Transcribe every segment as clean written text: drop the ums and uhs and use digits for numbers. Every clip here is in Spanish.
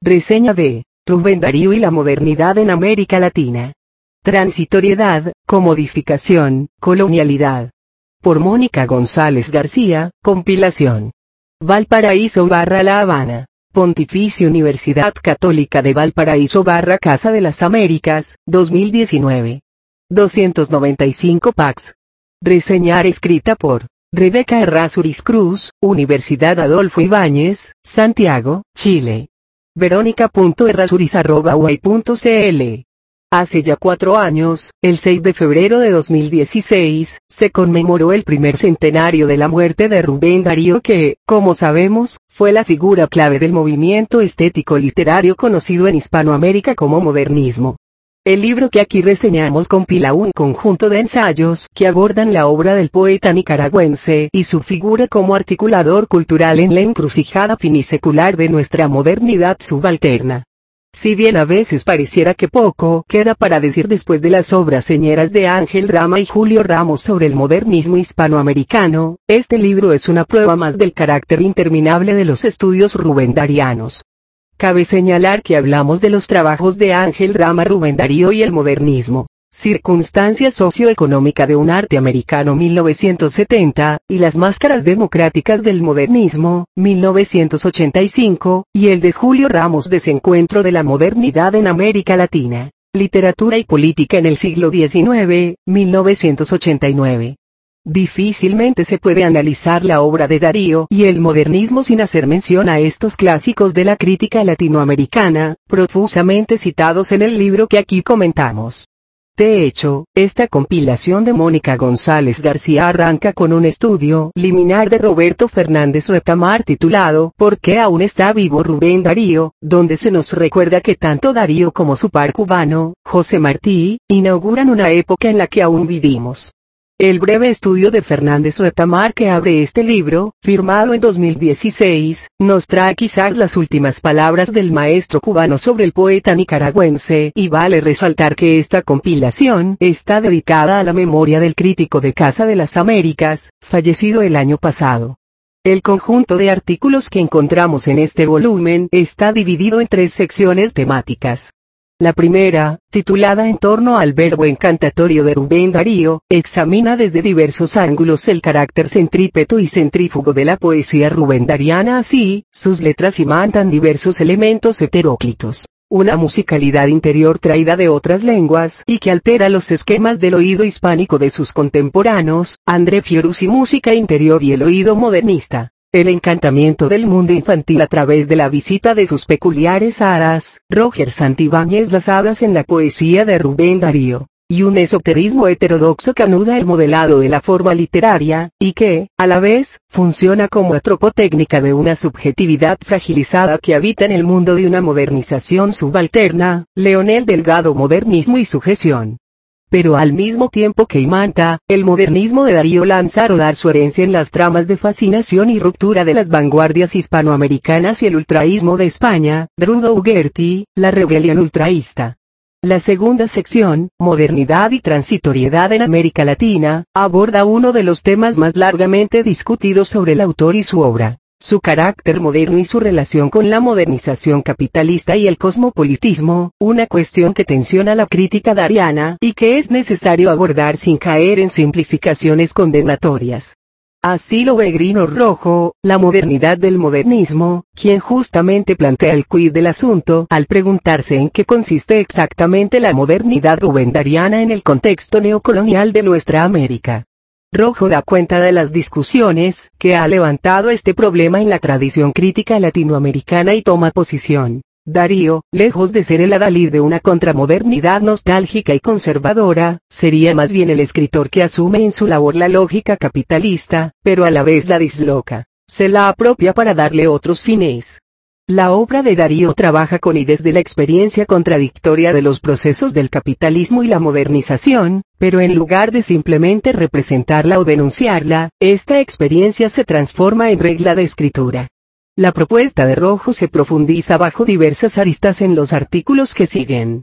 Reseña de Rubén Darío y la modernidad en América Latina. Transitoriedad, comodificación, colonialidad. Por Mónica González García, compilación. Valparaíso / La Habana. Pontificia Universidad Católica de Valparaíso / Casa de las Américas, 2019. 295 pax. Reseñar escrita por Rebeca Errázuriz Cruz, Universidad Adolfo Ibáñez, Santiago, Chile. Verónica.errázuriz@uay.cl. Hace ya 4 años, el 6 de febrero de 2016, se conmemoró el primer centenario de la muerte de Rubén Darío que, como sabemos, fue la figura clave del movimiento estético literario conocido en Hispanoamérica como modernismo. El libro que aquí reseñamos compila un conjunto de ensayos que abordan la obra del poeta nicaragüense y su figura como articulador cultural en la encrucijada finisecular de nuestra modernidad subalterna. Si bien a veces pareciera que poco queda para decir después de las obras señeras de Ángel Rama y Julio Ramos sobre el modernismo hispanoamericano, este libro es una prueba más del carácter interminable de los estudios rubendarianos. Cabe señalar que hablamos de los trabajos de Ángel Rama, Rubén Darío y el modernismo, circunstancia socioeconómica de un arte americano 1970, y las máscaras democráticas del modernismo, 1985, y el de Julio Ramos, Desencuentro de la modernidad en América Latina, literatura y política en el siglo XIX, 1989. Difícilmente se puede analizar la obra de Darío y el modernismo sin hacer mención a estos clásicos de la crítica latinoamericana, profusamente citados en el libro que aquí comentamos. De hecho, esta compilación de Mónica González García arranca con un estudio liminar de Roberto Fernández Retamar titulado ¿Por qué aún está vivo Rubén Darío?, donde se nos recuerda que tanto Darío como su par cubano, José Martí, inauguran una época en la que aún vivimos. El breve estudio de Fernández Retamar que abre este libro, firmado en 2016, nos trae quizás las últimas palabras del maestro cubano sobre el poeta nicaragüense, y vale resaltar que esta compilación está dedicada a la memoria del crítico de Casa de las Américas, fallecido el año pasado. El conjunto de artículos que encontramos en este volumen está dividido en 3 secciones temáticas. La primera, titulada En torno al verbo encantatorio de Rubén Darío, examina desde diversos ángulos el carácter centrípeto y centrífugo de la poesía rubendariana, así, sus letras imantan diversos elementos heteróclitos, una musicalidad interior traída de otras lenguas y que altera los esquemas del oído hispánico de sus contemporáneos, André Fiorusi, música interior y el oído modernista. El encantamiento del mundo infantil a través de la visita de sus peculiares hadas, Roger Santibáñez, las hadas en la poesía de Rubén Darío, y un esoterismo heterodoxo que anuda el modelado de la forma literaria, y que, a la vez, funciona como atropotécnica de una subjetividad fragilizada que habita en el mundo de una modernización subalterna, Leonel Delgado, modernismo y sujeción. Pero al mismo tiempo que imanta, el modernismo de Darío lanza a rodar su herencia en las tramas de fascinación y ruptura de las vanguardias hispanoamericanas y el ultraísmo de España, Drudo Uguerti, la rebelión ultraísta. La segunda sección, Modernidad y transitoriedad en América Latina, aborda uno de los temas más largamente discutidos sobre el autor y su obra. Su carácter moderno y su relación con la modernización capitalista y el cosmopolitismo, una cuestión que tensiona la crítica dariana y que es necesario abordar sin caer en simplificaciones condenatorias. Así lo ve Grino Rojo, La modernidad del modernismo, quien justamente plantea el quid del asunto al preguntarse en qué consiste exactamente la modernidad rubendariana en el contexto neocolonial de nuestra América. Rojo da cuenta de las discusiones que ha levantado este problema en la tradición crítica latinoamericana y toma posición. Darío, lejos de ser el adalid de una contramodernidad nostálgica y conservadora, sería más bien el escritor que asume en su labor la lógica capitalista, pero a la vez la disloca, se la apropia para darle otros fines. La obra de Darío trabaja con y desde la experiencia contradictoria de los procesos del capitalismo y la modernización, pero en lugar de simplemente representarla o denunciarla, esta experiencia se transforma en regla de escritura. La propuesta de Rojo se profundiza bajo diversas aristas en los artículos que siguen.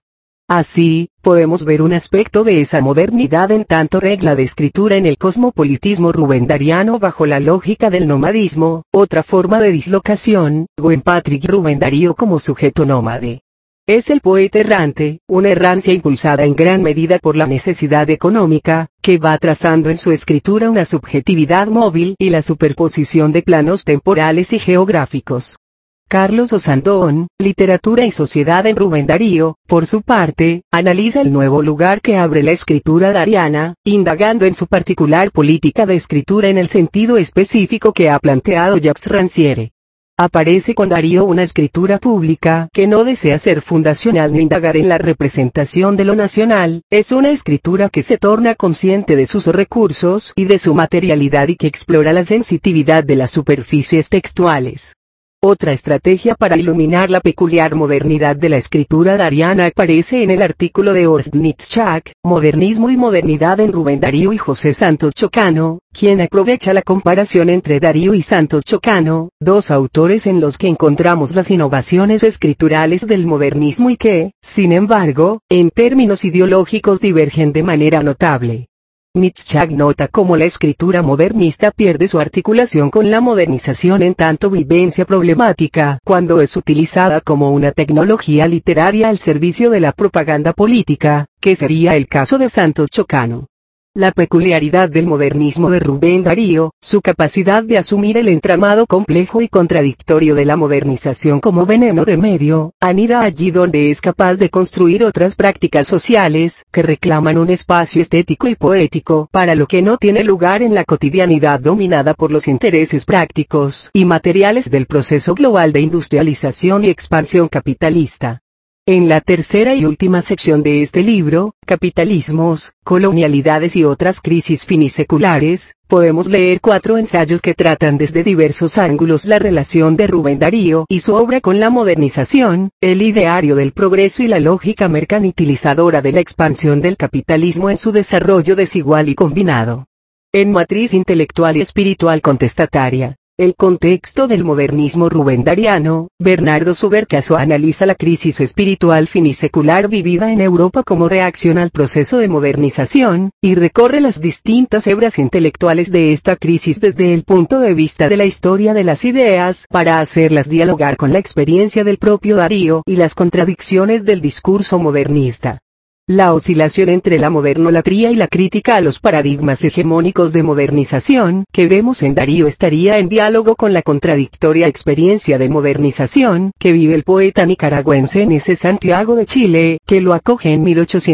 Así, podemos ver un aspecto de esa modernidad en tanto regla de escritura en el cosmopolitismo rubendariano bajo la lógica del nomadismo, otra forma de dislocación, o en Patrick Rubén Darío como sujeto nómade. Es el poeta errante, una errancia impulsada en gran medida por la necesidad económica, que va trazando en su escritura una subjetividad móvil y la superposición de planos temporales y geográficos. Carlos Osandón, Literatura y Sociedad en Rubén Darío, por su parte, analiza el nuevo lugar que abre la escritura dariana, indagando en su particular política de escritura en el sentido específico que ha planteado Jacques Rancière. Aparece con Darío una escritura pública que no desea ser fundacional ni indagar en la representación de lo nacional, es una escritura que se torna consciente de sus recursos y de su materialidad y que explora la sensitividad de las superficies textuales. Otra estrategia para iluminar la peculiar modernidad de la escritura dariana aparece en el artículo de Horst Nietzsche, Modernismo y Modernidad en Rubén Darío y José Santos Chocano, quien aprovecha la comparación entre Darío y Santos Chocano, dos autores en los que encontramos las innovaciones escriturales del modernismo y que, sin embargo, en términos ideológicos divergen de manera notable. Nietzsche nota cómo la escritura modernista pierde su articulación con la modernización en tanto vivencia problemática cuando es utilizada como una tecnología literaria al servicio de la propaganda política, que sería el caso de Santos Chocano. La peculiaridad del modernismo de Rubén Darío, su capacidad de asumir el entramado complejo y contradictorio de la modernización como veneno de medio, anida allí donde es capaz de construir otras prácticas sociales que reclaman un espacio estético y poético para lo que no tiene lugar en la cotidianidad dominada por los intereses prácticos y materiales del proceso global de industrialización y expansión capitalista. En la tercera y última sección de este libro, Capitalismos, Colonialidades y otras crisis finiseculares, podemos leer 4 ensayos que tratan desde diversos ángulos la relación de Rubén Darío y su obra con la modernización, el ideario del progreso y la lógica mercantilizadora de la expansión del capitalismo en su desarrollo desigual y combinado. En Matriz intelectual y espiritual contestataria. El contexto del modernismo rubendariano, Bernardo Subercaso analiza la crisis espiritual finisecular vivida en Europa como reacción al proceso de modernización, y recorre las distintas hebras intelectuales de esta crisis desde el punto de vista de la historia de las ideas para hacerlas dialogar con la experiencia del propio Darío y las contradicciones del discurso modernista. La oscilación entre la modernolatría y la crítica a los paradigmas hegemónicos de modernización que vemos en Darío estaría en diálogo con la contradictoria experiencia de modernización que vive el poeta nicaragüense en ese Santiago de Chile, que lo acoge en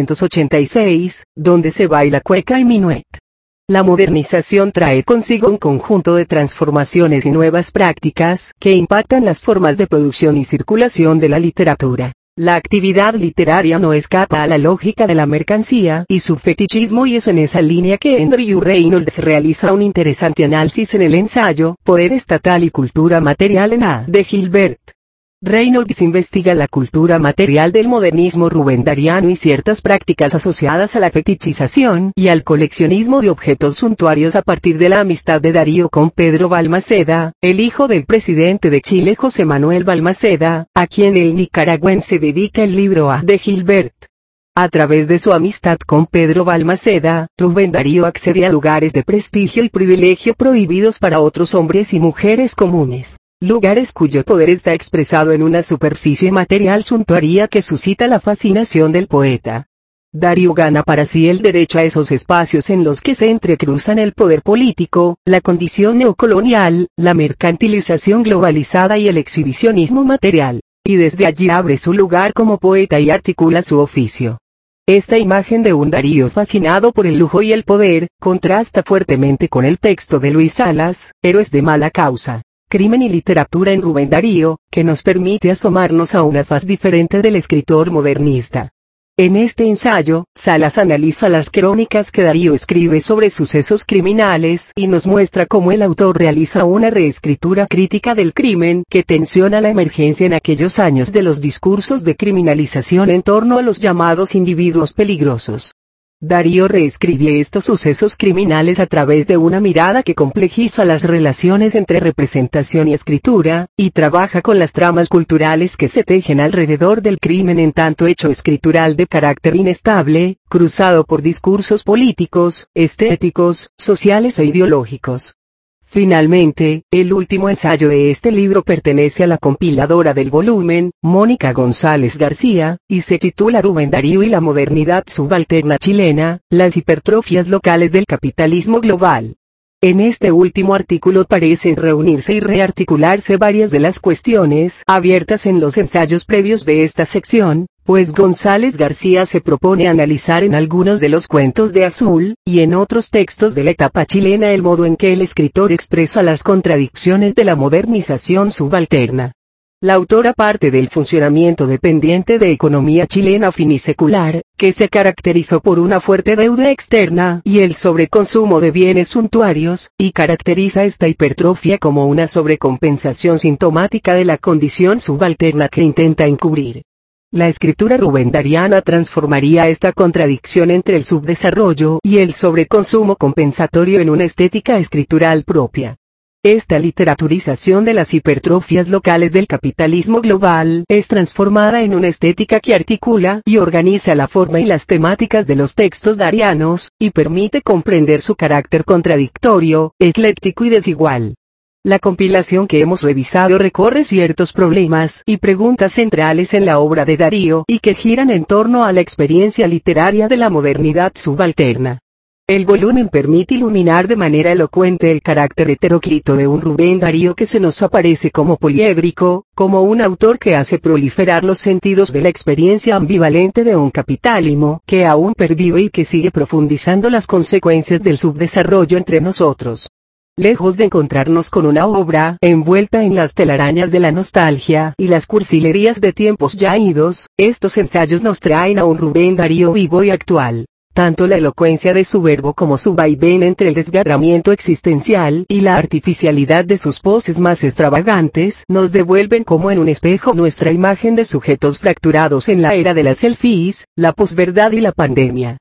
1886, donde se baila cueca y minuet. La modernización trae consigo un conjunto de transformaciones y nuevas prácticas que impactan las formas de producción y circulación de la literatura. La actividad literaria no escapa a la lógica de la mercancía y su fetichismo, y es en esa línea que Andrew Reynolds realiza un interesante análisis en el ensayo Poder estatal y cultura material en A. de Gilbert. Reynolds investiga la cultura material del modernismo rubendariano y ciertas prácticas asociadas a la fetichización y al coleccionismo de objetos suntuarios a partir de la amistad de Darío con Pedro Balmaceda, el hijo del presidente de Chile José Manuel Balmaceda, a quien el nicaragüense dedica el libro A. de Gilbert. A través de su amistad con Pedro Balmaceda, Rubén Darío accede a lugares de prestigio y privilegio prohibidos para otros hombres y mujeres comunes. Lugares cuyo poder está expresado en una superficie material suntuaria que suscita la fascinación del poeta. Darío gana para sí el derecho a esos espacios en los que se entrecruzan el poder político, la condición neocolonial, la mercantilización globalizada y el exhibicionismo material, y desde allí abre su lugar como poeta y articula su oficio. Esta imagen de un Darío fascinado por el lujo y el poder, contrasta fuertemente con el texto de Luis Salas, Héroes de mala causa. Crimen y literatura en Rubén Darío, que nos permite asomarnos a una faz diferente del escritor modernista. En este ensayo, Salas analiza las crónicas que Darío escribe sobre sucesos criminales y nos muestra cómo el autor realiza una reescritura crítica del crimen que tensiona la emergencia en aquellos años de los discursos de criminalización en torno a los llamados individuos peligrosos. Darío reescribe estos sucesos criminales a través de una mirada que complejiza las relaciones entre representación y escritura, y trabaja con las tramas culturales que se tejen alrededor del crimen en tanto hecho escritural de carácter inestable, cruzado por discursos políticos, estéticos, sociales e ideológicos. Finalmente, el último ensayo de este libro pertenece a la compiladora del volumen, Mónica González García, y se titula Rubén Darío y la modernidad subalterna chilena, las hipertrofias locales del capitalismo global. En este último artículo parecen reunirse y rearticularse varias de las cuestiones abiertas en los ensayos previos de esta sección, pues González García se propone analizar en algunos de los cuentos de Azul, y en otros textos de la etapa chilena el modo en que el escritor expresa las contradicciones de la modernización subalterna. La autora parte del funcionamiento dependiente de economía chilena finisecular, que se caracterizó por una fuerte deuda externa y el sobreconsumo de bienes suntuarios, y caracteriza esta hipertrofia como una sobrecompensación sintomática de la condición subalterna que intenta encubrir. La escritura rubendariana transformaría esta contradicción entre el subdesarrollo y el sobreconsumo compensatorio en una estética escritural propia. Esta literaturización de las hipertrofias locales del capitalismo global es transformada en una estética que articula y organiza la forma y las temáticas de los textos darianos, y permite comprender su carácter contradictorio, ecléctico y desigual. La compilación que hemos revisado recorre ciertos problemas y preguntas centrales en la obra de Darío y que giran en torno a la experiencia literaria de la modernidad subalterna. El volumen permite iluminar de manera elocuente el carácter heteróclito de un Rubén Darío que se nos aparece como poliédrico, como un autor que hace proliferar los sentidos de la experiencia ambivalente de un capitalismo que aún pervive y que sigue profundizando las consecuencias del subdesarrollo entre nosotros. Lejos de encontrarnos con una obra envuelta en las telarañas de la nostalgia y las cursilerías de tiempos ya idos, estos ensayos nos traen a un Rubén Darío vivo y actual. Tanto la elocuencia de su verbo como su vaivén entre el desgarramiento existencial y la artificialidad de sus poses más extravagantes nos devuelven como en un espejo nuestra imagen de sujetos fracturados en la era de las selfies, la posverdad y la pandemia.